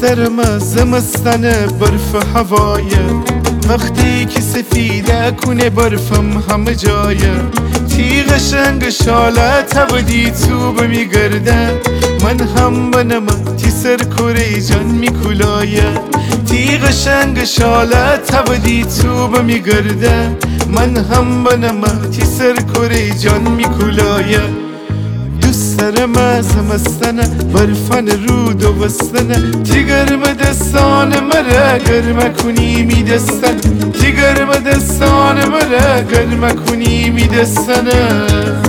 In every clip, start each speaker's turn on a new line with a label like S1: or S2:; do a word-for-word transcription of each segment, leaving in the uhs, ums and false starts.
S1: سرم از زمستن برف هوایه، وقتی که سفیده کنه برفم همه جایه. تیغ شنگ شالت هودی تو بمیگرده، من هم بنم تی سر کره جان میکلایه. تیغ شنگ شالت هودی تو بمیگرده، من هم بنم تی سر کره جان میکلایه. دوست دارم زمستنه برفن رود و بستنه، تی گرم دستان مره گرم کنی میدستن، تی گرم دستان مره گرم کنی میدستنه.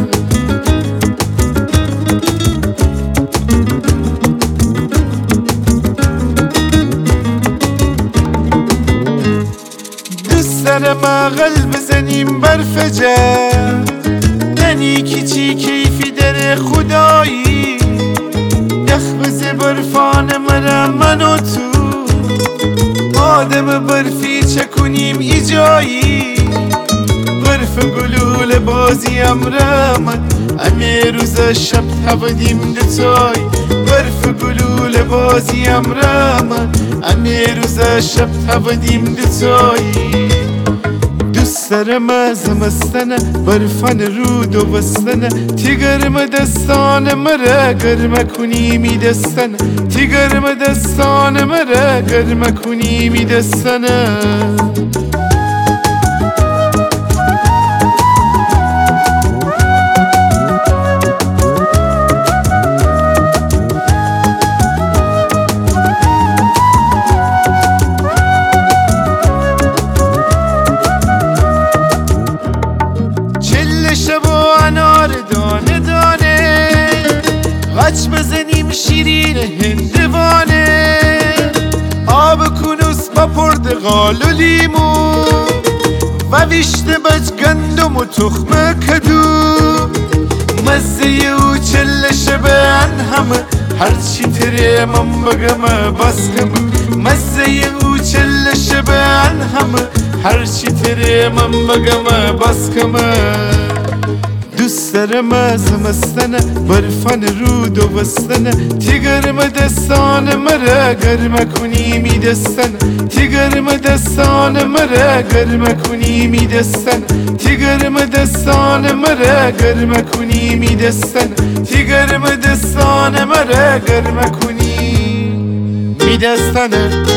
S1: دوست دارم قلب بزنیم برف جر، ننی کیچی کیفی در خدایی، یخ بزه برفان مرا من و تو، آدم برفی چه کنیم ای جایی. برف گلول بازی امرمن امی روز شب هودیم دوتای، برف گلول بازی امرمن امی روز شب هودیم دوتایی. دوست دارم زمستنه برفن رود و بستنه، تی گرم دستان مره گرم کنی میدستنه، تی گرم دستان مره گرم کنی میدستنه. شب و انار دانه دانه، غچ بزنیم شیرین هندوانه، آب کنوس با پرتقال و لیمو و ویشته بج گندم و تخم کدو. مزه او چل شبن همه هرچی تره من بگم بسکم، مزه او چل شبن همه هرچی تره من بگم بسکم. دوست دارم زمستنه برفن رود و بستنه، تی گرم دستان مره گرم کنی میدستنه، تی گرم دستان مره گرم کنی میدستنه، تی گرم دستان مره گرم کنی میدستنه، تی گرم دستان مره گرم کنی میدستنه.